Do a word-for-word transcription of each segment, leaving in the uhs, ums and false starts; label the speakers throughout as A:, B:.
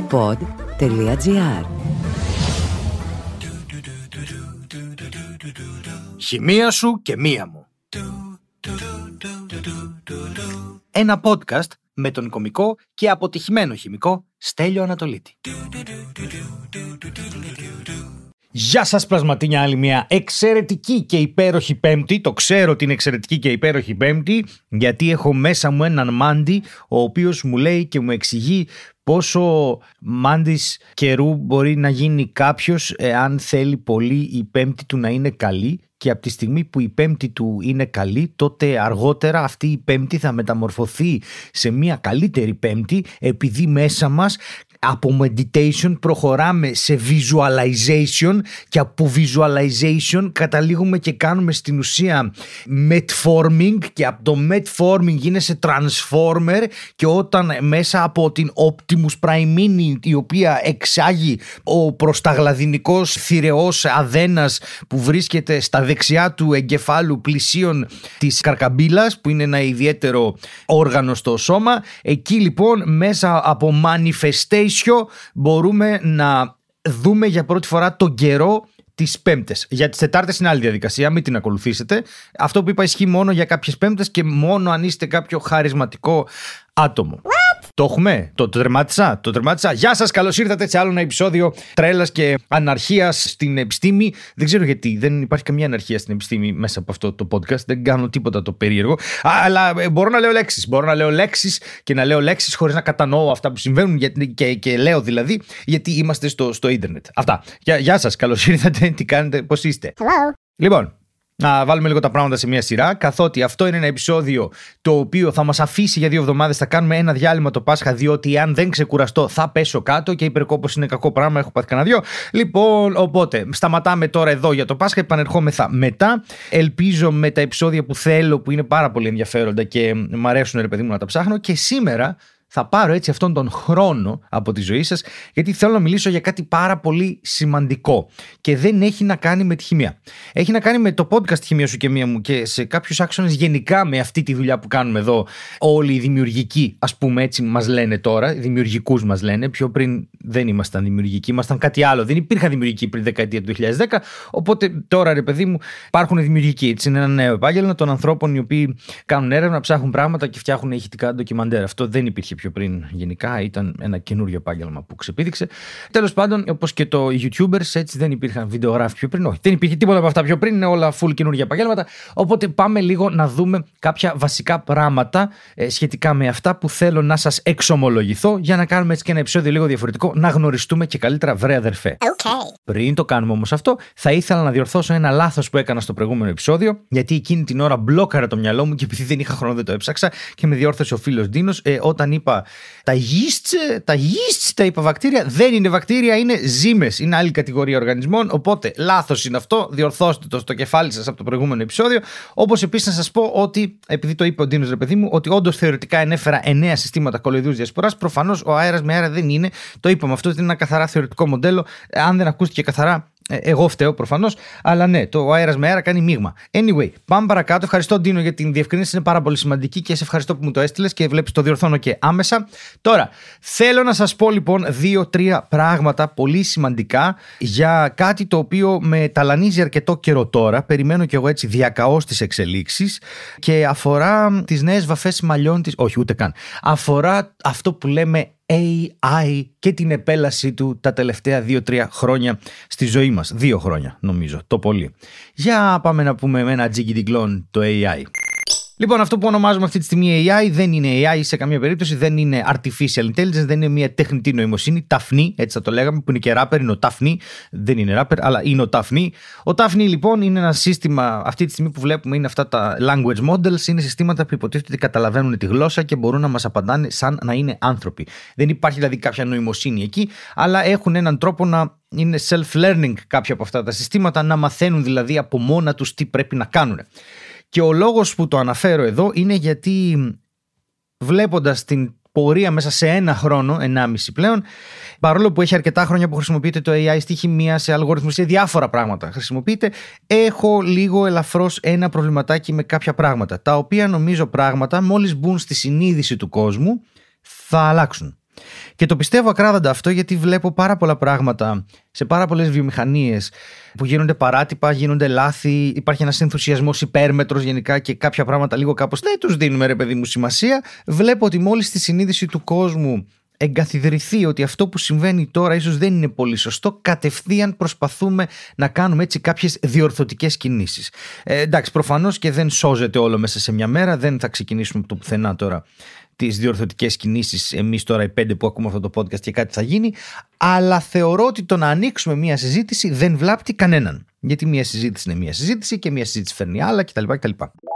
A: pod τελεία gr.
B: Χημεία σου και μία μου. Ένα podcast με τον κωμικό και αποτυχημένο χημικό Στέλιο Ανατολίτη. Γεια σας πλασματίνια, άλλη μια εξαιρετική και υπέροχη Πέμπτη. Το ξέρω ότι είναι εξαιρετική και υπέροχη Πέμπτη, γιατί έχω μέσα μου έναν μάντι, ο οποίος μου λέει και μου εξηγεί πόσο μάντης καιρού μπορεί να γίνει κάποιος εάν θέλει πολύ η Πέμπτη του να είναι καλή. Και από τη στιγμή που η Πέμπτη του είναι καλή, τότε αργότερα αυτή η Πέμπτη θα μεταμορφωθεί σε μια καλύτερη Πέμπτη, επειδή μέσα μας από meditation προχωράμε σε visualization και από visualization καταλήγουμε και κάνουμε στην ουσία metforming, και από το metforming γίνεσαι transformer, και όταν μέσα από την Optimus Primeini, η οποία εξάγει ο προσταγλαδινικός θηρεός αδένας που βρίσκεται στα δεξιά του εγκεφάλου πλησίων της καρκαμπίλας, που είναι ένα ιδιαίτερο όργανο στο σώμα, εκεί λοιπόν μέσα από manifestation μπορούμε να δούμε για πρώτη φορά τον καιρό τις Πέμπτες. Για τις Τετάρτες είναι άλλη διαδικασία, μην την ακολουθήσετε. Αυτό που είπα ισχύει μόνο για κάποιες Πέμπτες και μόνο αν είστε κάποιο χαρισματικό άτομο. Το έχουμε, το, το τερμάτισα, το τερμάτισα. Γεια σας, καλώς ήρθατε σε άλλο ένα επεισόδιο τρέλας και αναρχίας στην επιστήμη. Δεν ξέρω γιατί δεν υπάρχει καμία αναρχία στην επιστήμη μέσα από αυτό το podcast. Δεν κάνω τίποτα το περίεργο. Α, αλλά μπορώ να λέω λέξεις. Μπορώ να λέω λέξεις και να λέω λέξεις χωρίς να κατανοώ αυτά που συμβαίνουν, γιατί, και, και λέω δηλαδή, γιατί είμαστε στο, στο ίντερνετ. Αυτά. Γεια, γεια σας, καλώς ήρθατε. Τι κάνετε, πώς είστε?
C: Hello.
B: Λοιπόν, να βάλουμε λίγο τα πράγματα σε μια σειρά, καθότι αυτό είναι ένα επεισόδιο το οποίο θα μας αφήσει για δύο εβδομάδες. Θα κάνουμε ένα διάλειμμα το Πάσχα, διότι αν δεν ξεκουραστώ θα πέσω κάτω και η υπερκόπωση είναι κακό πράγμα. Έχω πάθει κανένα δυο. Λοιπόν, οπότε σταματάμε τώρα εδώ για το Πάσχα. Επανερχόμεθα μετά. Ελπίζω με τα επεισόδια που θέλω, που είναι πάρα πολύ ενδιαφέροντα και μου αρέσουν, ρε παιδί μου, να τα ψάχνω. Και σήμερα θα πάρω έτσι αυτόν τον χρόνο από τη ζωή σας, γιατί θέλω να μιλήσω για κάτι πάρα πολύ σημαντικό και δεν έχει να κάνει με τη χημεία. Έχει να κάνει με το podcast Χημεία σου και μία μου, και σε κάποιους άξονες γενικά με αυτή τη δουλειά που κάνουμε εδώ. Όλοι οι δημιουργικοί, ας πούμε, έτσι μας λένε τώρα, οι δημιουργικούς μας λένε. Πιο πριν δεν ήμασταν δημιουργικοί, ήμασταν κάτι άλλο. Δεν υπήρχαν δημιουργικοί πριν δεκαετία του δύο χιλιάδες δέκα. Οπότε τώρα, ρε παιδί μου, υπάρχουν δημιουργικοί. Έτσι είναι ένα νέο επάγγελμα των ανθρώπων οι οποίοι κάνουν έρευνα, ψάχνουν πράγματα και φτιάχνουν ηχητικά ντοκιμαντέρ. Αυτό δεν υπήρχε πιο πριν. Γενικά ήταν ένα καινούριο επάγγελμα που ξεπήδηξε. Τέλος πάντων, όπως και το YouTubers, έτσι δεν υπήρχαν βιντεογράφοι πιο πριν. Όχι, δεν υπήρχε τίποτα από αυτά πιο πριν. Είναι όλα full καινούργια επαγγέλματα. Οπότε πάμε λίγο να δούμε κάποια βασικά πράγματα ε, σχετικά με αυτά που θέλω να σας εξομολογηθώ, για να κάνουμε έτσι και ένα επεισόδιο λίγο διαφορετικό, να γνωριστούμε και καλύτερα, βρε αδερφέ.
C: Okay.
B: Πριν το κάνουμε όμως αυτό, θα ήθελα να διορθώσω ένα λάθος που έκανα στο προηγούμενο επεισόδιο, γιατί εκείνη την ώρα μπλόκαρα το μυαλό μου και επειδή δεν είχα χρόνο δεν το έψαξα και με διόρθωσε ο φίλος Ντίνος ε, όταν είπα τα yeasts, τα yeasts, τα είπα βακτήρια. Δεν είναι βακτήρια, είναι ζύμες. Είναι άλλη κατηγορία οργανισμών. Οπότε λάθος είναι αυτό. Διορθώστε το στο κεφάλι σας από το προηγούμενο επεισόδιο. Όπως επίσης να σας πω ότι, επειδή το είπε ο Ντίνος, ρε παιδί μου, ότι όντως θεωρητικά ενέφερα εννέα συστήματα κολοειδούς διασποράς. Προφανώς ο αέρας με αέρα δεν είναι. Το είπαμε, αυτό είναι ένα καθαρά θεωρητικό μοντέλο. Αν δεν ακούστηκε καθαρά, εγώ φταίω προφανώς, αλλά ναι, το αέρας με αέρα κάνει μείγμα. Anyway, πάμε παρακάτω. Ευχαριστώ, Ντίνο, για την διευκρίνηση. Είναι πάρα πολύ σημαντική και σε ευχαριστώ που μου το έστειλες και βλέπεις το διορθώνω και άμεσα. Τώρα, θέλω να σας πω λοιπόν δύο-τρία πράγματα πολύ σημαντικά για κάτι το οποίο με ταλανίζει αρκετό καιρό τώρα. Περιμένω κι εγώ έτσι διακαώς τις εξελίξεις και αφορά τις νέες βαφές μαλλιών της. Όχι, ούτε καν. Αφορά αυτό που λέμε έι άι και την επέλασή του τα τελευταία δύο-τρία χρόνια στη ζωή μας. Δύο χρόνια νομίζω, το πολύ. Για πάμε να πούμε με ένα τζιγκιντιγκλόν το έι άι. Λοιπόν, αυτό που ονομάζουμε αυτή τη στιγμή έι άι δεν είναι έι άι σε καμία περίπτωση, δεν είναι artificial intelligence, δεν είναι μια τεχνητή νοημοσύνη. Ταφνή, έτσι θα το λέγαμε, που είναι και rapper, είναι ο Ταφνή. Δεν είναι rapper, αλλά είναι ο Ταφνή. Ο Ταφνή λοιπόν είναι ένα σύστημα, αυτή τη στιγμή που βλέπουμε είναι αυτά τα language models, είναι συστήματα που υποτίθεται ότι καταλαβαίνουν τη γλώσσα και μπορούν να μας απαντάνε σαν να είναι άνθρωποι. Δεν υπάρχει δηλαδή κάποια νοημοσύνη εκεί, αλλά έχουν έναν τρόπο να είναι self-learning κάποια από αυτά τα συστήματα, να μαθαίνουν δηλαδή από μόνα τους τι πρέπει να κάνουν. Και ο λόγος που το αναφέρω εδώ είναι γιατί, βλέποντας την πορεία μέσα σε ένα χρόνο, ενάμιση πλέον, παρόλο που έχει αρκετά χρόνια που χρησιμοποιείται το έι άι στη χημεία, σε αλγοριθμούς, σε διάφορα πράγματα χρησιμοποιείται, έχω λίγο ελαφρώς ένα προβληματάκι με κάποια πράγματα, τα οποία νομίζω πράγματα μόλις μπουν στη συνείδηση του κόσμου θα αλλάξουν. Και το πιστεύω ακράδαντα αυτό, γιατί βλέπω πάρα πολλά πράγματα σε πάρα πολλές βιομηχανίες που γίνονται παράτυπα, γίνονται λάθη, υπάρχει ένας ενθουσιασμός υπέρμετρος γενικά και κάποια πράγματα λίγο κάπως δεν τους δίνουμε, ρε παιδί μου, σημασία. Βλέπω ότι μόλις στη συνείδηση του κόσμου εγκαθιδρυθεί ότι αυτό που συμβαίνει τώρα ίσως δεν είναι πολύ σωστό, κατευθείαν προσπαθούμε να κάνουμε έτσι κάποιες διορθωτικές κινήσεις. Ε, εντάξει, προφανώς και δεν σώζεται όλο μέσα σε μια μέρα, δεν θα ξεκινήσουμε από το πουθενά τώρα τις διορθωτικές κινήσεις εμείς τώρα οι πέντε που ακούμε αυτό το podcast και κάτι θα γίνει, αλλά θεωρώ ότι το να ανοίξουμε μια συζήτηση δεν βλάπτει κανέναν, γιατί μια συζήτηση είναι μια συζήτηση και μια συζήτηση φέρνει άλλα κτλ. κτλ.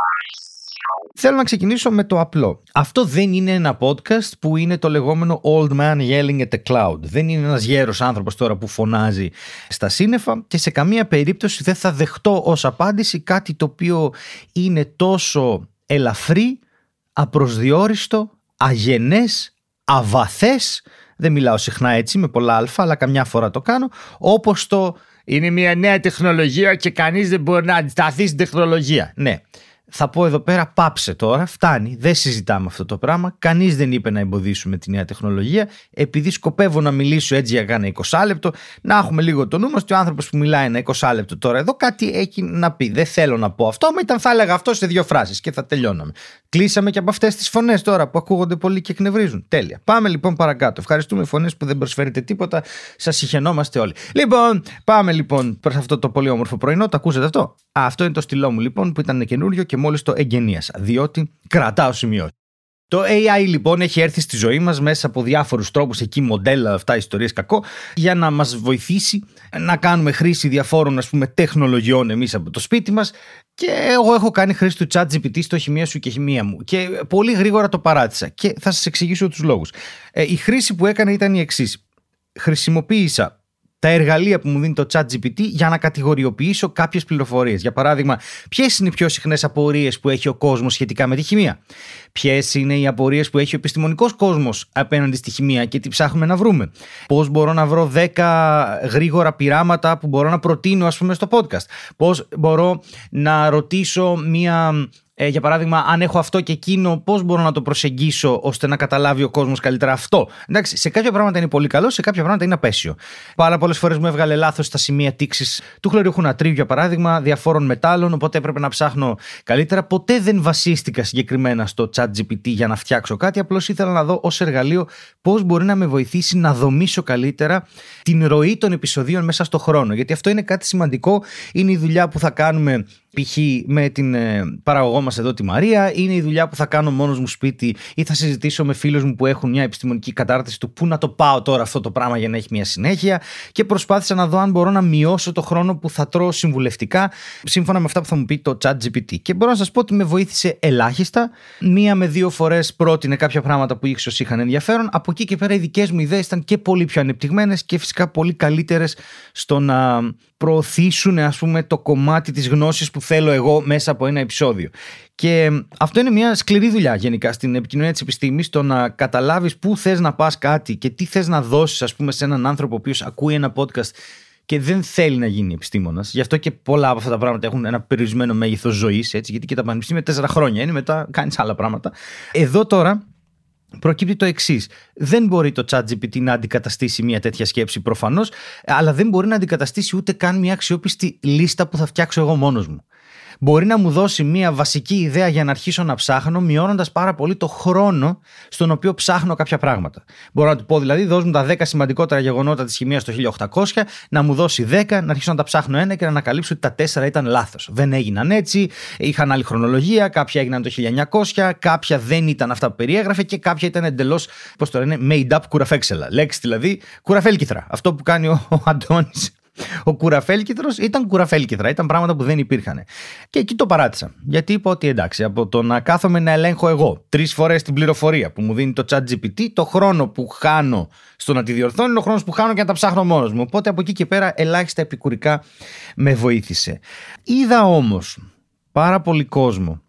B: Θέλω να ξεκινήσω με το απλό. Αυτό δεν είναι ένα podcast που είναι το λεγόμενο old man yelling at the cloud. Δεν είναι ένας γέρος άνθρωπος τώρα που φωνάζει στα σύννεφα και σε καμία περίπτωση δεν θα δεχτώ ως απάντηση κάτι το οποίο είναι τόσο ελαφρύ, απροσδιόριστο, αγενές, αβαθές. Δεν μιλάω συχνά έτσι με πολλά αλφα, αλλά καμιά φορά το κάνω, όπως το είναι μια νέα τεχνολογία και κανείς δεν μπορεί να αντισταθεί στην τεχνολογία. Ναι. Θα πω εδώ πέρα, πάψε τώρα, φτάνει, δεν συζητάμε αυτό το πράγμα. Κανείς δεν είπε να εμποδίσουμε τη νέα τεχνολογία. Επειδή σκοπεύω να μιλήσω έτσι για κάνα είκοσι λεπτό, να έχουμε λίγο το νου μας και ο άνθρωπος που μιλάει ένα είκοσι λεπτό τώρα εδώ κάτι έχει να πει. Δεν θέλω να πω αυτό, μα ήταν θα έλεγα αυτό σε δύο φράσεις και θα τελειώναμε. Κλείσαμε και από αυτές τις φωνές τώρα που ακούγονται πολύ και εκνευρίζουν. Τέλεια. Πάμε λοιπόν παρακάτω. Ευχαριστούμε φωνές που δεν προσφέρετε τίποτα. Σας συχαινόμαστε όλοι. Λοιπόν, πάμε λοιπόν προς αυτό το πολύ όμορφο πρωινό. Το ακούσατε αυτό? Α, αυτό είναι το στυλό μου λοιπόν που ήταν καινούριο και μόλις το εγκαινίασα, διότι κρατάω σημειώσεις. Το έι άι λοιπόν έχει έρθει στη ζωή μας μέσα από διάφορους τρόπους, εκεί μοντέλα, αυτά ιστορίες κακό, για να μας βοηθήσει να κάνουμε χρήση διαφόρων, ας πούμε, τεχνολογιών εμείς από το σπίτι μας. Και εγώ έχω κάνει χρήση του ChatGPT στο χημεία σου και χημεία μου και πολύ γρήγορα το παράτησα και θα σας εξηγήσω τους λόγους. Ε, η χρήση που έκανα ήταν η εξής. Χρησιμοποίησα τα εργαλεία που μου δίνει το ChatGPT για να κατηγοριοποιήσω κάποιες πληροφορίες. Για παράδειγμα, ποιες είναι οι πιο συχνές απορίες που έχει ο κόσμος σχετικά με τη χημεία? Ποιες είναι οι απορίες που έχει ο επιστημονικός κόσμος απέναντι στη χημεία και τι ψάχνουμε να βρούμε? Πώς μπορώ να βρω δέκα γρήγορα πειράματα που μπορώ να προτείνω, ας πούμε, στο podcast? Πώς μπορώ να ρωτήσω μία... Ε, για παράδειγμα, αν έχω αυτό και εκείνο, πώς μπορώ να το προσεγγίσω ώστε να καταλάβει ο κόσμος καλύτερα αυτό? Εντάξει, σε κάποια πράγματα είναι πολύ καλό, σε κάποια πράγματα είναι απέσιο. Πάρα πολλές φορές μου έβγαλε λάθος στα σημεία τήξης του χλωριούχου νατρίου, για παράδειγμα, διαφόρων μετάλλων, οπότε έπρεπε να ψάχνω καλύτερα. Ποτέ δεν βασίστηκα συγκεκριμένα στο ChatGPT για να φτιάξω κάτι, απλώς ήθελα να δω ως εργαλείο πώς μπορεί να με βοηθήσει να δομήσω καλύτερα την ροή των επεισοδίων μέσα στο χρόνο. Γιατί αυτό είναι κάτι σημαντικό, είναι η δουλειά που θα κάνουμε π.χ. με την ε, παραγωγό μας εδώ τη Μαρία, είναι η δουλειά που θα κάνω μόνος μου σπίτι ή θα συζητήσω με φίλους μου που έχουν μια επιστημονική κατάρτιση του πού να το πάω τώρα αυτό το πράγμα για να έχει μια συνέχεια, και προσπάθησα να δω αν μπορώ να μειώσω το χρόνο που θα τρώω συμβουλευτικά σύμφωνα με αυτά που θα μου πει το ChatGPT. Και μπορώ να σας πω ότι με βοήθησε ελάχιστα. Μία με δύο φορές πρότεινε κάποια πράγματα που ίσως είχαν ενδιαφέρον. Από εκεί και πέρα οι δικές μου ιδέες ήταν και πολύ πιο ανεπτυγμένες και φυσικά πολύ καλύτερες στο να προωθήσουν, ας πούμε, το κομμάτι της γνώσης που θέλω εγώ μέσα από ένα επεισόδιο. Και αυτό είναι μια σκληρή δουλειά γενικά στην επικοινωνία της επιστήμης, το να καταλάβεις πού θες να πας κάτι και τι θες να δώσεις, ας πούμε, σε έναν άνθρωπο ο οποίος ακούει ένα podcast και δεν θέλει να γίνει επιστήμονας. Γι' αυτό και πολλά από αυτά τα πράγματα έχουν ένα περιορισμένο μέγεθος ζωής, έτσι, γιατί και τα πανεπιστήμια τέσσερα χρόνια είναι, μετά κάνεις άλλα πράγματα. Εδώ τώρα προκύπτει το εξής. Δεν μπορεί το ChatGPT να αντικαταστήσει μια τέτοια σκέψη προφανώς, αλλά δεν μπορεί να αντικαταστήσει ούτε καν μια αξιόπιστη λίστα που θα φτιάξω εγώ μόνος μου. Μπορεί να μου δώσει μια βασική ιδέα για να αρχίσω να ψάχνω, μειώνοντας πάρα πολύ το χρόνο στον οποίο ψάχνω κάποια πράγματα. Μπορώ να του πω δηλαδή, δώσ' μου τα δέκα σημαντικότερα γεγονότα της χημείας το χίλια οκτακόσια, να μου δώσει δέκα, να αρχίσω να τα ψάχνω ένα και να ανακαλύψω ότι τα τέσσερα ήταν λάθος. Δεν έγιναν έτσι, είχαν άλλη χρονολογία, κάποια έγιναν το χίλια εννιακόσια, κάποια δεν ήταν αυτά που περιέγραφε και κάποια ήταν εντελώς, πώς το λένε, made up κουραφέξελα. Λέξη δηλαδή κουραφέλκυθρα. Αυτό που κάνει ο, ο Αντώνης. Ο κουραφέλκυθρος ήταν κουραφέλκυθρα, ήταν πράγματα που δεν υπήρχαν. Και εκεί το παράτησα. Γιατί είπα ότι εντάξει, από το να κάθομαι να ελέγχω εγώ τρεις φορές την πληροφορία που μου δίνει το ChatGPT, το χρόνο που χάνω στο να τη διορθώνει είναι ο χρόνος που χάνω και να τα ψάχνω μόνος μου. Οπότε από εκεί και πέρα ελάχιστα επικουρικά με βοήθησε. Είδα όμως πάρα πολύ κόσμο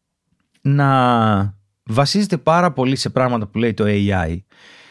B: να βασίζεται πάρα πολύ σε πράγματα που λέει το έι άι.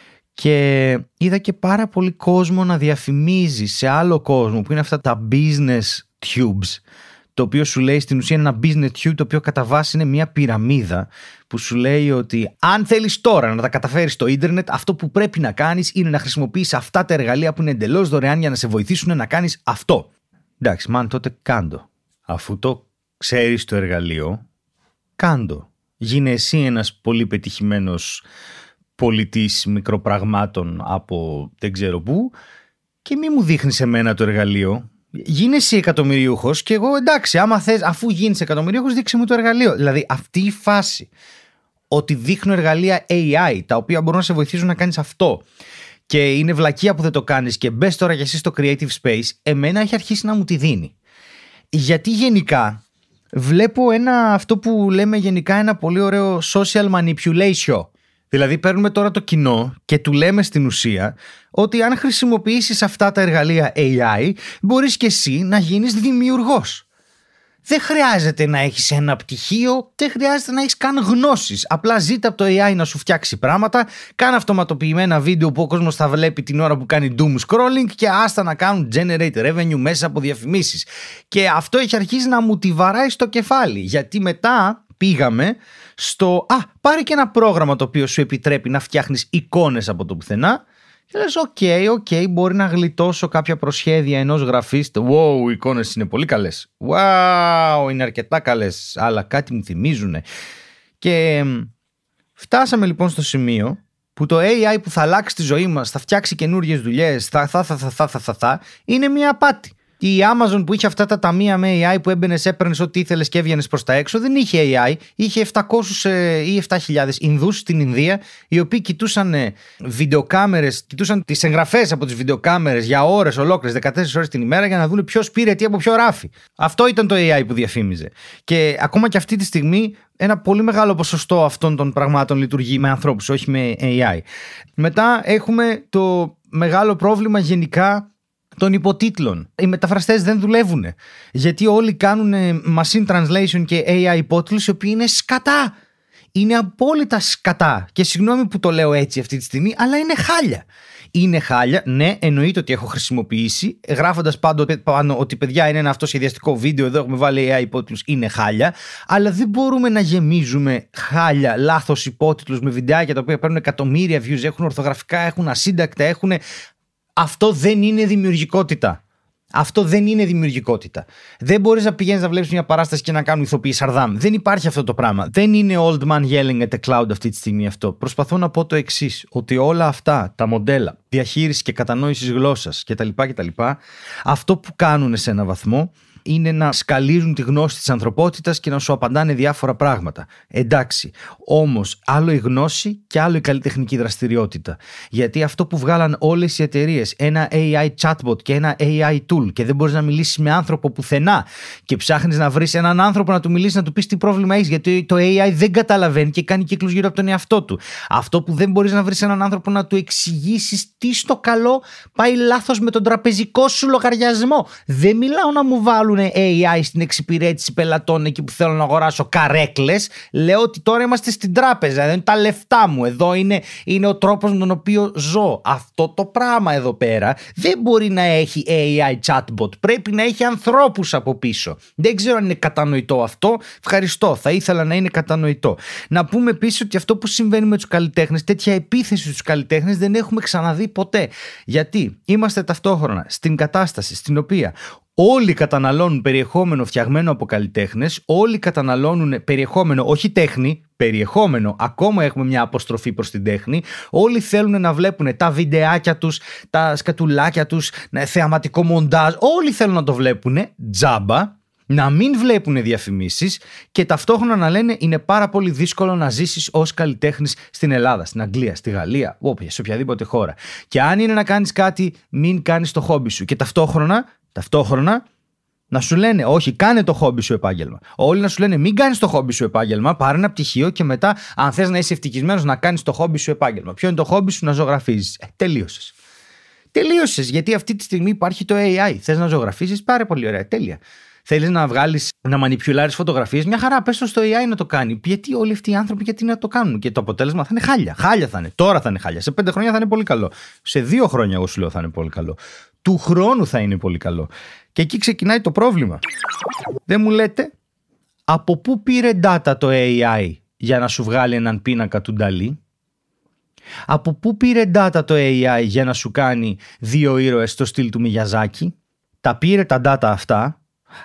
B: Και είδα και πάρα πολύ κόσμο να διαφημίζει σε άλλο κόσμο που είναι αυτά τα business tubes, το οποίο σου λέει στην ουσία ένα business tube, το οποίο κατά βάση είναι μια πυραμίδα που σου λέει ότι αν θέλεις τώρα να τα καταφέρεις στο ίντερνετ, αυτό που πρέπει να κάνεις είναι να χρησιμοποιήσεις αυτά τα εργαλεία που είναι εντελώς δωρεάν για να σε βοηθήσουν να κάνεις αυτό. Εντάξει, μαν, τότε κάντο. Αφού το ξέρεις το εργαλείο, κάντο. Γίνε εσύ ένας πολύ πετυχημένος πολιτής μικροπραγμάτων από δεν ξέρω πού και μη μου δείχνεις εμένα το εργαλείο. Γίνε εσύ εκατομμυριούχος και εγώ εντάξει, άμα θες, αφού γίνεις εκατομμυριούχος, δείξε μου το εργαλείο. Δηλαδή αυτή η φάση ότι δείχνω εργαλεία έι άι τα οποία μπορούν να σε βοηθήσουν να κάνεις αυτό και είναι βλακεία που δεν το κάνεις και μπες τώρα για εσύ στο creative space, εμένα έχει αρχίσει να μου τη δίνει. Γιατί γενικά βλέπω ένα, αυτό που λέμε γενικά ένα πολύ ωραίο social manipulation. Δηλαδή παίρνουμε τώρα το κοινό και του λέμε στην ουσία ότι αν χρησιμοποιήσεις αυτά τα εργαλεία έι άι μπορείς και εσύ να γίνεις δημιουργός. Δεν χρειάζεται να έχεις ένα πτυχίο, δεν χρειάζεται να έχεις καν γνώσεις. Απλά ζήτα από το έι άι να σου φτιάξει πράγματα, κάνε αυτοματοποιημένα βίντεο που ο κόσμος θα βλέπει την ώρα που κάνει doom scrolling και άστα να κάνουν generate revenue μέσα από διαφημίσεις. Και αυτό έχει αρχίσει να μου τη βαράει στο κεφάλι, γιατί μετά πήγαμε στο «Α, πάρε και ένα πρόγραμμα το οποίο σου επιτρέπει να φτιάχνεις εικόνες από το πουθενά». Και λες, οκ, okay, οκ, okay, μπορεί να γλιτώσω κάποια προσχέδια ενός γραφίστη. Wow, οι εικόνες είναι πολύ καλές. Wow, είναι αρκετά καλές, αλλά κάτι μου θυμίζουνε. Και φτάσαμε λοιπόν στο σημείο που το έι άι που θα αλλάξει τη ζωή μας, θα φτιάξει καινούργιες δουλειές, θα, θα, θα, θα, θα, θα, θα, θα, είναι μια απάτη. Η Amazon που είχε αυτά τα ταμεία με έι άι που έμπαινες, έπαιρνες ό,τι ήθελες και έβγαινες προς τα έξω, δεν είχε έι άι, είχε επτακόσιους ή επτά χιλιάδες Ινδούς στην Ινδία, οι οποίοι κοιτούσαν βιντεοκάμερες, κοιτούσαν τις εγγραφές από τις βιντεοκάμερες για ώρες ολόκληρες, δεκατέσσερις ώρες την ημέρα, για να δουν ποιος πήρε τι από ποιο ράφι. Αυτό ήταν το έι άι που διαφήμιζε. Και ακόμα και αυτή τη στιγμή ένα πολύ μεγάλο ποσοστό αυτών των πραγμάτων λειτουργεί με ανθρώπους, όχι με έι άι. Μετά έχουμε το μεγάλο πρόβλημα γενικά των υποτίτλων. Οι μεταφραστές δεν δουλεύουν. Γιατί όλοι κάνουν machine translation και έι άι υπότιτλους, οι οποίοι είναι σκατά. Είναι απόλυτα σκατά. Και συγγνώμη που το λέω έτσι αυτή τη στιγμή, αλλά είναι χάλια. Είναι χάλια, ναι, εννοείται ότι έχω χρησιμοποιήσει, γράφοντας πάντοτε πάνω ότι παιδιά είναι ένα αυτοσχεδιαστικό βίντεο, εδώ έχουμε βάλει έι άι υπότιτλους, είναι χάλια, αλλά δεν μπορούμε να γεμίζουμε χάλια, λάθος υπότιτλους με βιντεάκια τα οποία παίρνουν εκατομμύρια views, έχουν ορθογραφικά, έχουν ασύντακτα, έχουν. Αυτό δεν είναι δημιουργικότητα. Αυτό δεν είναι δημιουργικότητα. Δεν μπορείς να πηγαίνεις να βλέπεις μια παράσταση και να κάνουν ηθοποιοί Σαρδάμ. Δεν υπάρχει αυτό το πράγμα. Δεν είναι old man yelling at the cloud αυτή τη στιγμή αυτό. Προσπαθώ να πω το εξής, ότι όλα αυτά τα μοντέλα διαχείρισης και κατανόησης γλώσσας κτλ. κτλ. Αυτό που κάνουν σε έναν βαθμό είναι να σκαλίζουν τη γνώση της ανθρωπότητας και να σου απαντάνε διάφορα πράγματα. Εντάξει, όμως άλλο η γνώση και άλλο η καλλιτεχνική δραστηριότητα. Γιατί αυτό που βγάλαν όλες οι εταιρείες, ένα έι άι chatbot και ένα έι άι tool, και δεν μπορείς να μιλήσεις με άνθρωπο πουθενά και ψάχνεις να βρεις έναν άνθρωπο να του μιλήσεις, να του πεις τι πρόβλημα έχεις, γιατί το έι άι δεν καταλαβαίνει και κάνει κύκλους γύρω από τον εαυτό του. Αυτό που δεν μπορείς να βρεις έναν άνθρωπο να του εξηγήσεις τι στο καλό πάει λάθος με τον τραπεζικό σου λογαριασμό. Δεν μιλάω να μου βάλουν έι άι στην εξυπηρέτηση πελατών εκεί που θέλω να αγοράσω καρέκλες. Λέω ότι τώρα είμαστε στην τράπεζα, δεν είναι τα λεφτά μου. Εδώ είναι, είναι ο τρόπος με τον οποίο ζω. Αυτό το πράγμα εδώ πέρα δεν μπορεί να έχει έι άι chatbot. Πρέπει να έχει ανθρώπους από πίσω. Δεν ξέρω αν είναι κατανοητό αυτό. Ευχαριστώ. Θα ήθελα να είναι κατανοητό. Να πούμε επίσης ότι αυτό που συμβαίνει με τους καλλιτέχνες, τέτοια επίθεση στους καλλιτέχνες δεν έχουμε ξαναδεί ποτέ. Γιατί είμαστε ταυτόχρονα στην κατάσταση στην οποία όλοι καταναλώνουν περιεχόμενο φτιαγμένο από καλλιτέχνες, όλοι καταναλώνουν περιεχόμενο, όχι τέχνη, περιεχόμενο, ακόμα έχουμε μια αποστροφή προς την τέχνη, όλοι θέλουν να βλέπουν τα βιντεάκια τους, τα σκατουλάκια τους, θεαματικό μοντάζ, όλοι θέλουν να το βλέπουν τζάμπα, να μην βλέπουν διαφημίσεις και ταυτόχρονα να λένε είναι πάρα πολύ δύσκολο να ζήσεις ως καλλιτέχνης στην Ελλάδα, στην Αγγλία, στη Γαλλία, όποια, σε οποιαδήποτε χώρα. Και αν είναι να κάνεις κάτι, μην κάνεις το χόμπι σου. Και ταυτόχρονα, ταυτόχρονα να σου λένε όχι, κάνε το χόμπι σου επάγγελμα. Όλοι να σου λένε μην κάνεις το χόμπι σου επάγγελμα, πάρε ένα πτυχίο και μετά, αν θες να είσαι ευτυχισμένος, να κάνεις το χόμπι σου επάγγελμα. Ποιο είναι το χόμπι σου? Να ζωγραφίζεις. Ε, τελείωσες. Τελείωσες, γιατί αυτή τη στιγμή υπάρχει το έι άι. Θες να ζωγραφίζεις? Πάρε πολύ ωραία, τέλεια. Θέλεις να βγάλεις, να μανιπιουλάρεις φωτογραφίες? Μια χαρά, πες το στο έι άι να το κάνει. Γιατί όλοι αυτοί οι άνθρωποι, γιατί να το κάνουν? Και το αποτέλεσμα θα είναι χάλια. Χάλια θα είναι. Τώρα θα είναι χάλια. Σε πέντε χρόνια θα είναι πολύ καλό. Σε δύο χρόνια, εγώ σου λέω, θα είναι πολύ καλό. του χρόνου θα είναι πολύ καλό. Και εκεί ξεκινάει το πρόβλημα. Δεν μου λέτε από πού πήρε data το έι άι για να σου βγάλει έναν πίνακα του Νταλή? Από πού πήρε data το έι άι για να σου κάνει δύο ήρωες στο στυλ του Μιγιαζάκη? Τα πήρε τα data αυτά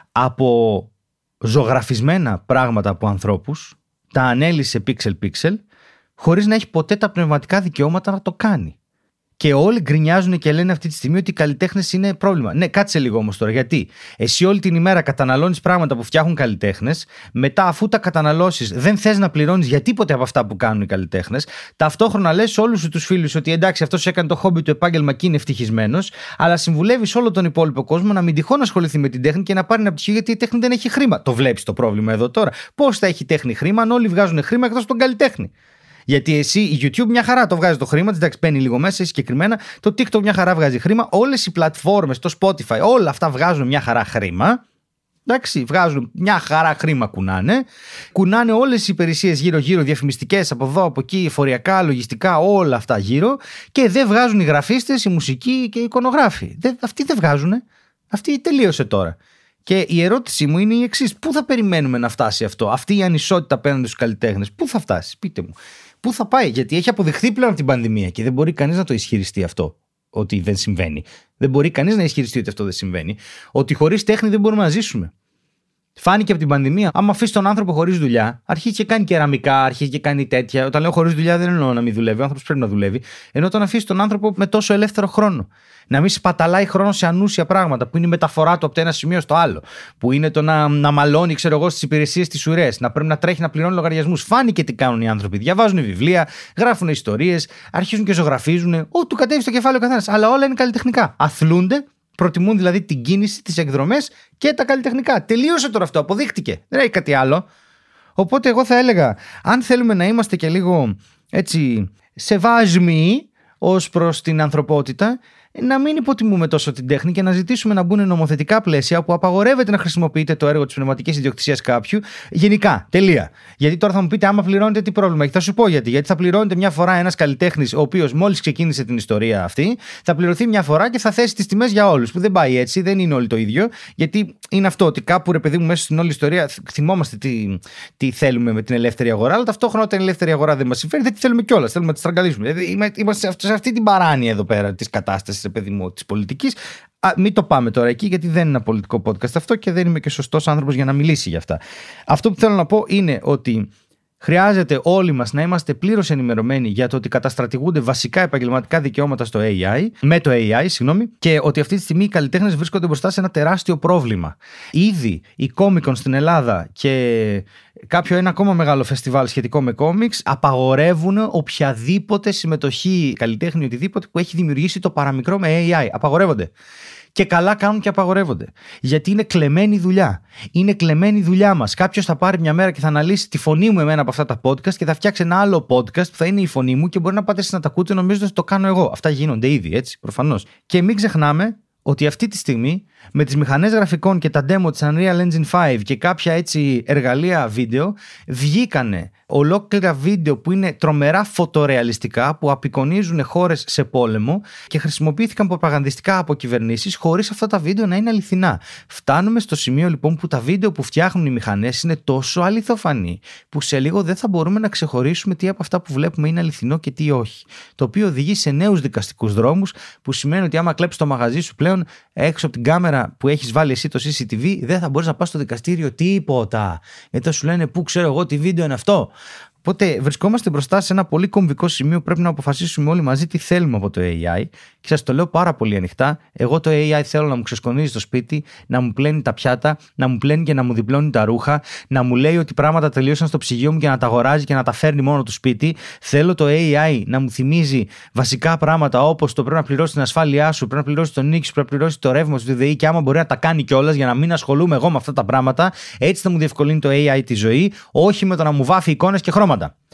B: από ζωγραφισμένα πράγματα από ανθρώπους, τα ανέλυσε pixel-pixel, χωρίς να έχει ποτέ τα πνευματικά δικαιώματα να το κάνει. Και όλοι γκρινιάζουν και λένε αυτή τη στιγμή ότι οι καλλιτέχνες είναι πρόβλημα. Ναι, κάτσε λίγο όμως τώρα. Γιατί εσύ όλη την ημέρα καταναλώνεις πράγματα που φτιάχνουν καλλιτέχνες, μετά αφού τα καταναλώσεις δεν θες να πληρώνεις για τίποτε από αυτά που κάνουν οι καλλιτέχνες, ταυτόχρονα λες σε όλους τους φίλους ότι εντάξει, αυτός έκανε το χόμπι του επάγγελμα και είναι ευτυχισμένος, αλλά συμβουλεύεις όλο τον υπόλοιπο κόσμο να μην τυχόν ασχοληθεί με την τέχνη και να πάρει ένα πτυχίο γιατί η τέχνη δεν έχει χρήμα. Το βλέπεις το πρόβλημα εδώ τώρα? Πώς θα έχει τέχνη χρήμα αν όλοι βγάζουν χρήμα εκτός από τον καλλιτέχνη? Γιατί εσύ η YouTube μια χαρά το βγάζει το χρήμα, εντάξει, μπαίνει λίγο μέσα συγκεκριμένα. Το TikTok μια χαρά βγάζει χρήμα. Όλες οι πλατφόρμες, το Spotify, όλα αυτά βγάζουν μια χαρά χρήμα. Εντάξει, βγάζουν μια χαρά χρήμα, κουνάνε. Κουνάνε όλες οι υπηρεσίες γύρω-γύρω, διαφημιστικές από εδώ, από εκεί, εφοριακά, λογιστικά, όλα αυτά γύρω. Και δεν βγάζουν οι γραφίστες, οι μουσικοί και οι εικονογράφοι. Δεν, αυτοί δεν βγάζουν. Αυτή τελείωσε τώρα. Και η ερώτησή μου είναι η εξής: πού θα περιμένουμε να φτάσει αυτό, αυτή η ανισότητα απέναντι στους καλλιτέχνες? Πού θα φτάσει, πείτε μου. Πού θα πάει? Γιατί έχει αποδειχθεί πλέον από την πανδημία και δεν μπορεί κανείς να το ισχυριστεί αυτό, ότι δεν συμβαίνει. Δεν μπορεί κανείς να ισχυριστεί ότι αυτό δεν συμβαίνει. Ότι χωρίς τέχνη δεν μπορούμε να ζήσουμε. Φάνηκε από την πανδημία. Άμα αφήσει τον άνθρωπο χωρίς δουλειά, αρχίζει και κάνει κεραμικά, αρχίζει και κάνει τέτοια. Όταν λέω χωρίς δουλειά, δεν εννοώ να μην δουλεύει. Ο άνθρωπος πρέπει να δουλεύει. Ενώ όταν αφήσει τον άνθρωπο με τόσο ελεύθερο χρόνο. Να μην σπαταλάει χρόνο σε ανούσια πράγματα, που είναι η μεταφορά του από το ένα σημείο στο άλλο. Που είναι το να, να μαλώνει, ξέρω εγώ, στις υπηρεσίες, τις ουρές. Να πρέπει να τρέχει να πληρώνει λογαριασμούς. Φάνηκε τι κάνουν οι άνθρωποι. Διαβάζουν βιβλία, γράφουν ιστορίες, αρχίζουν και ζωγραφίζουν. Ό, του κατέβει στο κεφάλι ο καθένας. Αλλά όλα είναι καλλιτεχνικά. Αθλούνται. Προτιμούν δηλαδή την κίνηση, τις εκδρομές και τα καλλιτεχνικά. Τελείωσε τώρα αυτό, αποδείχτηκε. Δεν έχει κάτι άλλο. Οπότε εγώ θα έλεγα, αν θέλουμε να είμαστε και λίγο έτσι σεβάσμοι ως προς την ανθρωπότητα, να μην υποτιμούμε τόσο την τέχνη και να ζητήσουμε να μπουν νομοθετικά πλαίσια που απαγορεύεται να χρησιμοποιείτε το έργο της πνευματικής ιδιοκτησίας κάποιου γενικά. Τελεία. Γιατί τώρα θα μου πείτε, άμα πληρώνετε, τι πρόβλημα έχει? Θα σου πω γιατί. Γιατί θα πληρώνετε μια φορά ένας καλλιτέχνης, ο οποίος μόλις ξεκίνησε την ιστορία αυτή, θα πληρωθεί μια φορά και θα θέσει τις τιμές για όλους. Που δεν πάει έτσι, δεν είναι όλοι το ίδιο. Γιατί είναι αυτό, ότι κάπου ρε παιδί μου μέσα στην όλη ιστορία θυμόμαστε τι, τι θέλουμε με την ελεύθερη αγορά, αλλά ταυτόχρονα όταν η ελεύθερη αγορά δεν μας συμφέρει, δεν τη θέλουμε κιόλας. Θέλουμε να τη στραγγαλίσουμε. Δηλαδή είμαστε σε αυτή την παράνοια εδώ πέρα τη κατάσταση. Παιδί μου, της πολιτικής. Α, μην το πάμε τώρα εκεί, γιατί δεν είναι ένα πολιτικό podcast αυτό και δεν είμαι και σωστός άνθρωπος για να μιλήσει για αυτά. Αυτό που θέλω να πω είναι ότι χρειάζεται όλοι μας να είμαστε πλήρως ενημερωμένοι για το ότι καταστρατηγούνται βασικά επαγγελματικά δικαιώματα στο έι άι, με το έι άι, συγγνώμη, και ότι αυτή τη στιγμή οι καλλιτέχνες βρίσκονται μπροστά σε ένα τεράστιο πρόβλημα. Ήδη η Comic-Con στην Ελλάδα και κάποιο ένα ακόμα μεγάλο φεστιβάλ σχετικό με κόμιξ απαγορεύουν οποιαδήποτε συμμετοχή καλλιτέχνη, οτιδήποτε που έχει δημιουργήσει το παραμικρό με έι άι. Απαγορεύονται. Και καλά κάνουν και απαγορεύονται. Γιατί είναι κλεμμένη δουλειά. Είναι κλεμμένη δουλειά μας. Κάποιος θα πάρει μια μέρα και θα αναλύσει τη φωνή μου εμένα από αυτά τα podcast και θα φτιάξει ένα άλλο podcast που θα είναι η φωνή μου και μπορεί να πάτε εσείς να τα ακούτε νομίζοντας ότι το κάνω εγώ. Αυτά γίνονται ήδη, έτσι, προφανώς. Και μην ξεχνάμε ότι αυτή τη στιγμή με τις μηχανές γραφικών και τα demo της Unreal Engine πέντε και κάποια έτσι εργαλεία βίντεο βγήκανε ολόκληρα βίντεο που είναι τρομερά φωτορεαλιστικά, που απεικονίζουν χώρες σε πόλεμο και χρησιμοποιήθηκαν προπαγανδιστικά από κυβερνήσεις χωρίς αυτά τα βίντεο να είναι αληθινά. Φτάνουμε στο σημείο λοιπόν που τα βίντεο που φτιάχνουν οι μηχανές είναι τόσο αληθοφανή που σε λίγο δεν θα μπορούμε να ξεχωρίσουμε τι από αυτά που βλέπουμε είναι αληθινό και τι όχι. Το οποίο οδηγεί σε νέους δικαστικούς δρόμους, που σημαίνει ότι άμα κλέψεις το μαγαζί σου πλέον έξω από την κάμερα που έχεις βάλει εσύ το σι σι τι βι, δεν θα μπορείς να πας στο δικαστήριο τίποτα. Γιατί θα σου λένε πού ξέρω εγώ τι βίντεο είναι αυτό. Οπότε βρισκόμαστε μπροστά σε ένα πολύ κομβικό σημείο που πρέπει να αποφασίσουμε όλοι μαζί τι θέλουμε από το έι άι. Και σας το λέω πάρα πολύ ανοιχτά. Εγώ το έι άι θέλω να μου ξεσκονίζει το σπίτι, να μου πλένει τα πιάτα, να μου πλένει και να μου διπλώνει τα ρούχα, να μου λέει ότι πράγματα τελείωσαν στο ψυγείο μου και να τα αγοράζει και να τα φέρνει μόνο του σπίτι. Θέλω το έι άι να μου θυμίζει βασικά πράγματα όπως το πρέπει να πληρώσει την ασφάλειά σου, πρέπει να πληρώσει τον νίκη σου, πρέπει να πληρώσει το ρεύμα σου, τη ΔΕΗ, και άμα μπορεί να τα κάνει κιόλας για να μην ασχολούμαι εγώ με αυτά τα πράγματα. Έτσι θα μου διευκολύνει το έι άι τη ζωή, όχι με το να μου βάφει εικόνες και χρώματα.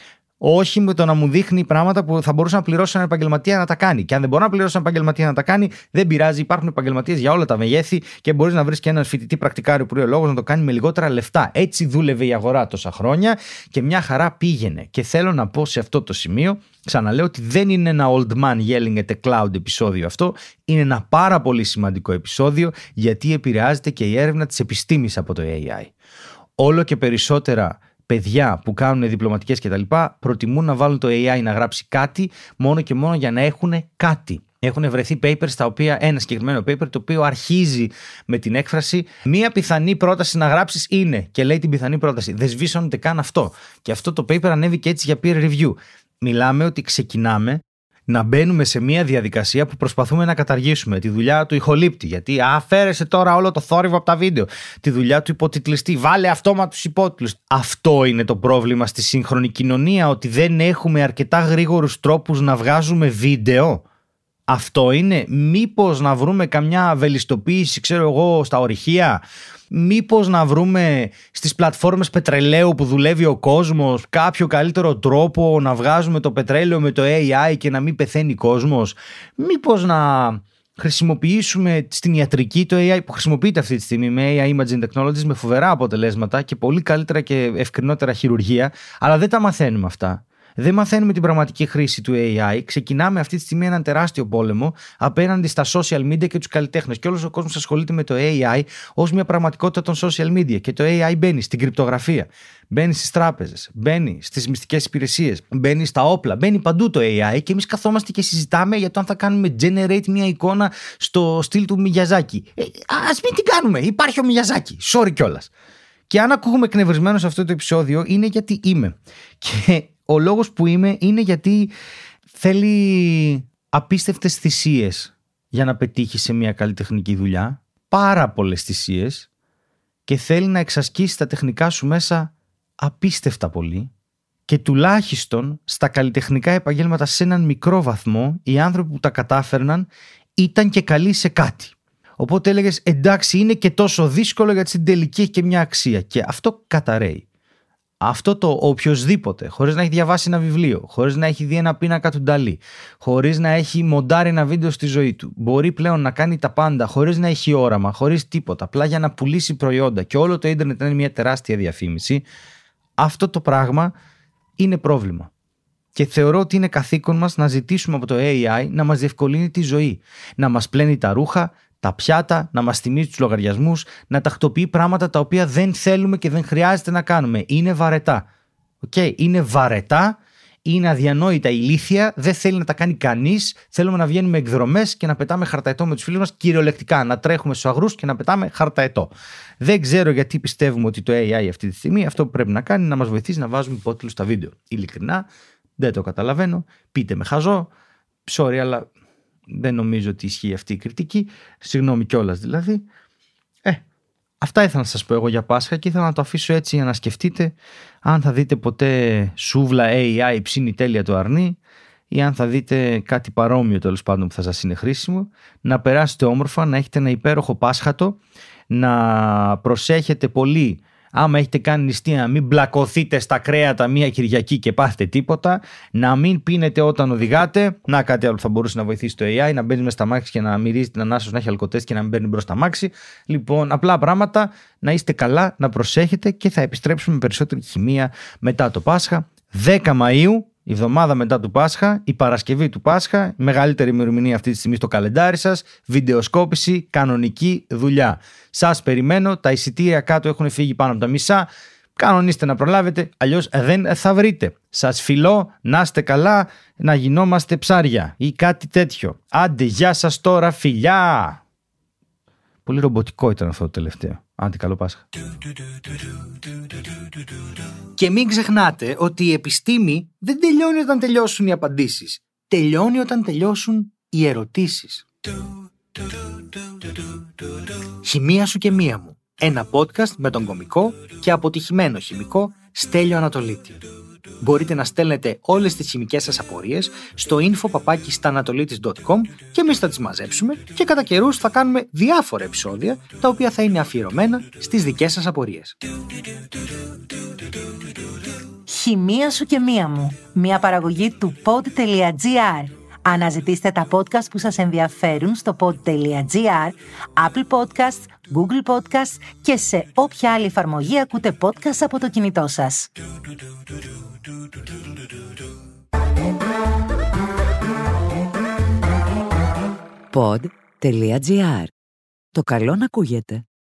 B: Όχι με το να μου δείχνει πράγματα που θα μπορούσε να πληρώσει έναν επαγγελματία να τα κάνει. Και αν δεν μπορεί να πληρώσει έναν επαγγελματία να τα κάνει, δεν πειράζει. Υπάρχουν επαγγελματίες για όλα τα μεγέθη και μπορεί να βρει και έναν φοιτητή πρακτικάριο που λόγος να το κάνει με λιγότερα λεφτά. Έτσι δούλευε η αγορά τόσα χρόνια και μια χαρά πήγαινε. Και θέλω να πω σε αυτό το σημείο, ξαναλέω ότι δεν είναι ένα old man yelling at the cloud επεισόδιο αυτό. Είναι ένα πάρα πολύ σημαντικό επεισόδιο γιατί επηρεάζεται και η έρευνα της επιστήμης από το έι άι. Όλο και περισσότερα παιδιά που κάνουν διπλωματικές κτλ. Προτιμούν να βάλουν το έι άι να γράψει κάτι μόνο και μόνο για να έχουν κάτι. Έχουν βρεθεί papers τα οποία, ένα συγκεκριμένο paper το οποίο αρχίζει με την έκφραση μία πιθανή πρόταση να γράψεις είναι και λέει την πιθανή πρόταση. Δεν σβήσονται καν αυτό. Και αυτό το paper ανέβηκε έτσι για peer review. Μιλάμε ότι ξεκινάμε να μπαίνουμε σε μια διαδικασία που προσπαθούμε να καταργήσουμε. Τη δουλειά του ηχολήπτη. Γιατί αφαίρεσε τώρα όλο το θόρυβο από τα βίντεο. Τη δουλειά του υποτιτλιστή. Βάλε αυτόματους υπότιτλους. Αυτό είναι το πρόβλημα στη σύγχρονη κοινωνία. Ότι δεν έχουμε αρκετά γρήγορους τρόπους να βγάζουμε βίντεο. Αυτό είναι. Μήπως να βρούμε καμιά βελιστοποίηση, ξέρω εγώ, στα ορυχεία. Μήπως να βρούμε στις πλατφόρμες πετρελαίου που δουλεύει ο κόσμος κάποιο καλύτερο τρόπο να βγάζουμε το πετρέλαιο με το έι άι και να μην πεθαίνει κόσμος. Μήπως να χρησιμοποιήσουμε στην ιατρική το έι άι που χρησιμοποιείται αυτή τη στιγμή με έι άι Imaging Technologies με φοβερά αποτελέσματα και πολύ καλύτερα και ευκρινότερα χειρουργία, αλλά δεν τα μαθαίνουμε αυτά. Δεν μαθαίνουμε την πραγματική χρήση του έι άι. Ξεκινάμε αυτή τη στιγμή έναν τεράστιο πόλεμο απέναντι στα social media και τους καλλιτέχνες. Και όλος ο κόσμος ασχολείται με το έι άι ως μια πραγματικότητα των social media. Και το έι άι μπαίνει στην κρυπτογραφία, μπαίνει στις τράπεζες, μπαίνει στις μυστικές υπηρεσίες, μπαίνει στα όπλα, μπαίνει παντού το έι άι. Και εμείς καθόμαστε και συζητάμε για το αν θα κάνουμε generate μια εικόνα στο στυλ του Μιγιαζάκη. Ε, ας μην την κάνουμε. Υπάρχει ο Μιγιαζάκη. Sorry κιόλας. Και αν ακούγουμε εκνευρισμένο σε αυτό το επεισόδιο είναι γιατί είμαι. Και ο λόγος που είμαι είναι γιατί θέλει απίστευτες θυσίες για να πετύχει σε μια καλλιτεχνική δουλειά. Πάρα πολλές θυσίες και θέλει να εξασκήσει τα τεχνικά σου μέσα απίστευτα πολύ. Και τουλάχιστον στα καλλιτεχνικά επαγγέλματα σε έναν μικρό βαθμό οι άνθρωποι που τα κατάφερναν ήταν και καλοί σε κάτι. Οπότε έλεγες εντάξει είναι και τόσο δύσκολο γιατί στην τελική έχει και μια αξία και αυτό καταραίει. Αυτό το οποιοσδήποτε, χωρίς να έχει διαβάσει ένα βιβλίο, χωρίς να έχει δει ένα πίνακα του Νταλή, χωρίς να έχει μοντάρει ένα βίντεο στη ζωή του, μπορεί πλέον να κάνει τα πάντα χωρίς να έχει όραμα, χωρίς τίποτα, απλά για να πουλήσει προϊόντα και όλο το ίντερνετ είναι μια τεράστια διαφήμιση, αυτό το πράγμα είναι πρόβλημα. Και θεωρώ ότι είναι καθήκον μας να ζητήσουμε από το έι άι να μας διευκολύνει τη ζωή, να μας πλένει τα ρούχα, τα πιάτα, να μας θυμίζει τους λογαριασμούς, να τακτοποιεί πράγματα τα οποία δεν θέλουμε και δεν χρειάζεται να κάνουμε. Είναι βαρετά. Okay? Είναι βαρετά, είναι αδιανόητα ηλίθια, δεν θέλει να τα κάνει κανείς. Θέλουμε να βγαίνουμε εκδρομές και να πετάμε χαρταετό με τους φίλους μας, κυριολεκτικά, να τρέχουμε στους αγρούς και να πετάμε χαρταετό. Δεν ξέρω γιατί πιστεύουμε ότι το έι άι αυτή τη στιγμή αυτό που πρέπει να κάνει είναι να μας βοηθήσει να βάζουμε υπότιτλους στα βίντεο. Ειλικρινά, δεν το καταλαβαίνω. Πείτε με χαζό. Sorry, αλλά δεν νομίζω ότι ισχύει αυτή η κριτική. Συγγνώμη κιόλας δηλαδή. Ε, αυτά ήθελα να σας πω εγώ για Πάσχα και ήθελα να το αφήσω έτσι για να σκεφτείτε αν θα δείτε ποτέ σούβλα έι άι ψήνει τέλεια το αρνί ή αν θα δείτε κάτι παρόμοιο τέλος πάντων που θα σας είναι χρήσιμο. Να περάσετε όμορφα, να έχετε ένα υπέροχο Πάσχατο, να προσέχετε πολύ. Άμα έχετε κάνει νηστεία, να μην μπλακωθείτε στα κρέατα μία Κυριακή και πάθετε τίποτα. Να μην πίνετε όταν οδηγάτε. Να κάτι άλλο θα μπορούσε να βοηθήσει το έι άι. Να μπαίνει μέσα στα μάξι και να μυρίζει την ανάσα να έχει αλκοτέστ και να μην μπαίνει μπροστά μάξι. Λοιπόν, απλά πράγματα. Να είστε καλά, να προσέχετε και θα επιστρέψουμε με περισσότερη χημεία μετά το Πάσχα. δέκα Μαΐου, η εβδομάδα μετά του Πάσχα, η Παρασκευή του Πάσχα, η μεγαλύτερη ημερομηνία αυτή τη στιγμή στο καλεντάρι σας, βιντεοσκόπηση, κανονική δουλειά. Σας περιμένω, τα εισιτήρια κάτω έχουν φύγει πάνω από τα μισά, κανονίστε να προλάβετε, αλλιώς δεν θα βρείτε. Σας φιλώ, να είστε καλά, να γινόμαστε ψάρια ή κάτι τέτοιο. Άντε, γεια σας τώρα, φιλιά! Πολύ ρομποτικό ήταν αυτό το τελευταίο. Άντε, καλό Πάσχα.
C: Και μην ξεχνάτε ότι η επιστήμη δεν τελειώνει όταν τελειώσουν οι απαντήσεις. Τελειώνει όταν τελειώσουν οι ερωτήσεις. Χημεία σου και μία μου. Ένα podcast με τον κωμικό και αποτυχημένο χημικό Στέλιο Ανατολίτη. Μπορείτε να στέλνετε όλες τις χημικές σας απορίες στο info παπάκι στανατολίτης τελεία com και εμείς θα τις μαζέψουμε και κατά καιρούς θα κάνουμε διάφορα επεισόδια τα οποία θα είναι αφιερωμένα στις δικές σας απορίες.
A: «Χημεία σου και μία μου», μια παραγωγή του pod.gr. Αναζητήστε τα podcast που σας ενδιαφέρουν στο pod.gr, Apple Podcasts, Google Podcasts και σε όποια άλλη εφαρμογή ακούτε podcast από το κινητό σας. pod.gr. Το καλό να ακούγεται.